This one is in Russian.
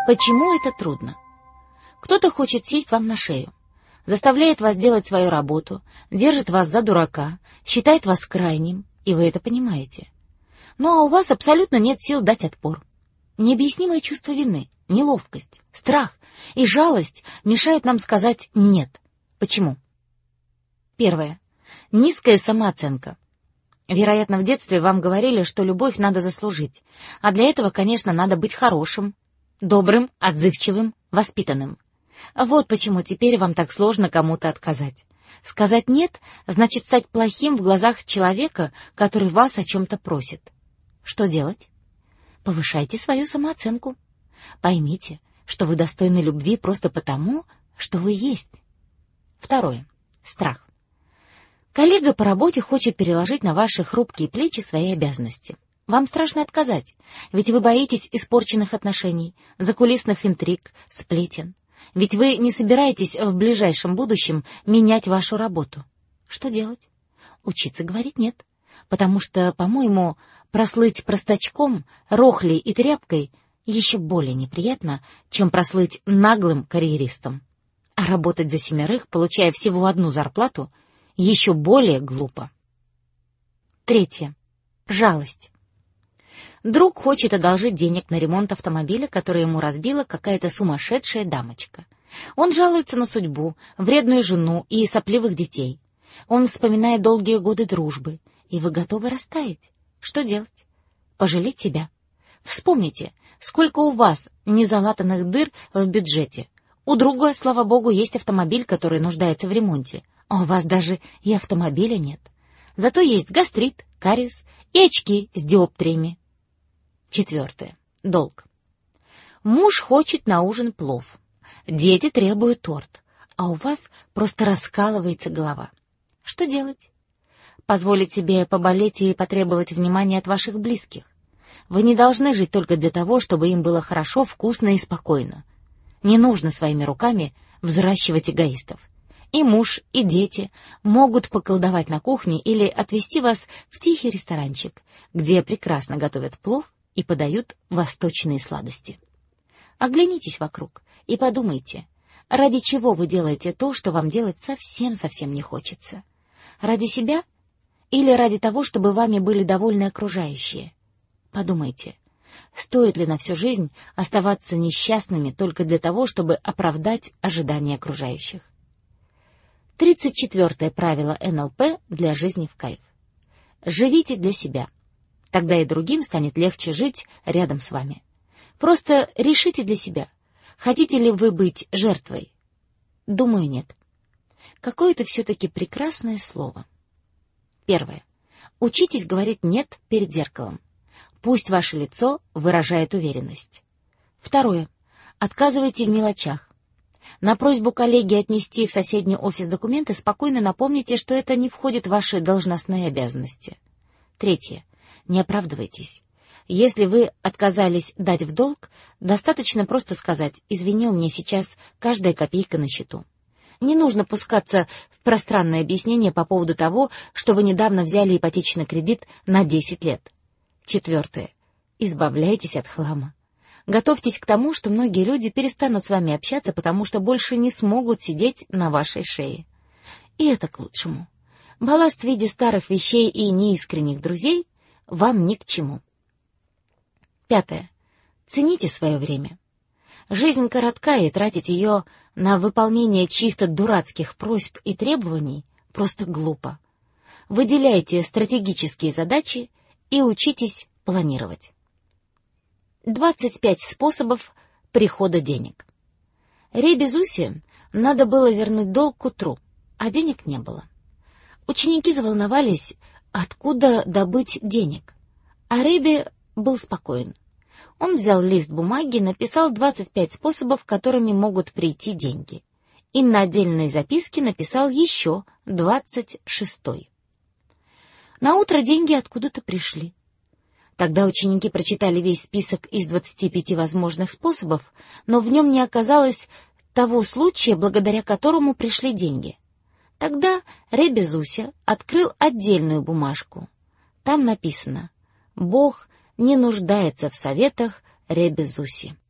Почему это трудно? Кто-то хочет сесть вам на шею, заставляет вас делать свою работу, держит вас за дурака, считает вас крайним, и вы это понимаете. Ну а у вас абсолютно нет сил дать отпор. Необъяснимое чувство вины, неловкость, страх и жалость мешают нам сказать «нет». Почему? Первое. Низкая самооценка. Вероятно, в детстве вам говорили, что любовь надо заслужить, а для этого, конечно, надо быть хорошим, добрым, отзывчивым, воспитанным. Вот почему теперь вам так сложно кому-то отказать. Сказать «нет» значит стать плохим в глазах человека, который вас о чем-то просит. Что делать? Повышайте свою самооценку. Поймите, что вы достойны любви просто потому, что вы есть. Второе. Страх. Коллега по работе хочет переложить на ваши хрупкие плечи свои обязанности. Вам страшно отказать, ведь вы боитесь испорченных отношений, закулисных интриг, сплетен. Ведь вы не собираетесь в ближайшем будущем менять вашу работу. Что делать? Учиться говорить «нет». Потому что, по-моему, прослыть простачком, рохлей и тряпкой еще более неприятно, чем прослыть наглым карьеристом. А работать за 7, получая всего 1 зарплату, еще более глупо. Третье. Жалость. Друг хочет одолжить денег на ремонт автомобиля, который ему разбила какая-то сумасшедшая дамочка. Он жалуется на судьбу, вредную жену и сопливых детей. Он вспоминает долгие годы дружбы, и вы готовы растаять. Что делать? Пожалеть себя. Вспомните, сколько у вас незалатанных дыр в бюджете. У друга, слава богу, есть автомобиль, который нуждается в ремонте, а у вас даже и автомобиля нет. Зато есть гастрит, кариес и очки с диоптриями. 4. Долг. Муж хочет на ужин плов. Дети требуют торт, а у вас просто раскалывается голова. Что делать? Позволить себе поболеть и потребовать внимания от ваших близких. Вы не должны жить только для того, чтобы им было хорошо, вкусно и спокойно. Не нужно своими руками взращивать эгоистов. И муж, и дети могут поколдовать на кухне или отвезти вас в тихий ресторанчик, где прекрасно готовят плов и подают восточные сладости. Оглянитесь вокруг и подумайте, ради чего вы делаете то, что вам делать совсем-совсем не хочется. Ради себя или ради того, чтобы вами были довольны окружающие? Подумайте, стоит ли на всю жизнь оставаться несчастными только для того, чтобы оправдать ожидания окружающих? 34 правило НЛП для жизни в кайф. Живите для себя. Тогда и другим станет легче жить рядом с вами. Просто решите для себя, хотите ли вы быть жертвой. Думаю, нет. Какое-то все-таки прекрасное слово. 1. Учитесь говорить «нет» перед зеркалом. Пусть ваше лицо выражает уверенность. 2. Отказывайте в мелочах. На просьбу коллеги отнести в соседний офис документы спокойно напомните, что это не входит в ваши должностные обязанности. 3. Не оправдывайтесь. Если вы отказались дать в долг, достаточно просто сказать «извини, у меня сейчас каждая копейка на счету». Не нужно пускаться в пространное объяснение по поводу того, что вы недавно взяли ипотечный кредит на 10 лет. 4. Избавляйтесь от хлама. Готовьтесь к тому, что многие люди перестанут с вами общаться, потому что больше не смогут сидеть на вашей шее. И это к лучшему. Балласт в виде старых вещей и неискренних друзей вам ни к чему. 5. Цените свое время. Жизнь коротка, и тратить ее на выполнение чьих-то дурацких просьб и требований просто глупо. Выделяйте стратегические задачи и учитесь планировать. 25 способов прихода денег. Ребе Зусе надо было вернуть долг к утру, а денег не было. Ученики заволновались, откуда добыть денег, а Ребе был спокоен. Он взял лист бумаги и написал 25 способов, которыми могут прийти деньги, и на отдельной записке написал еще 26-й. Наутро деньги откуда-то пришли. Тогда ученики прочитали весь список из 25 возможных способов, но в нем не оказалось того случая, благодаря которому пришли деньги. Тогда Ребе Зуся открыл отдельную бумажку. Там написано: «Бог не нуждается в советах Ребе Зуси».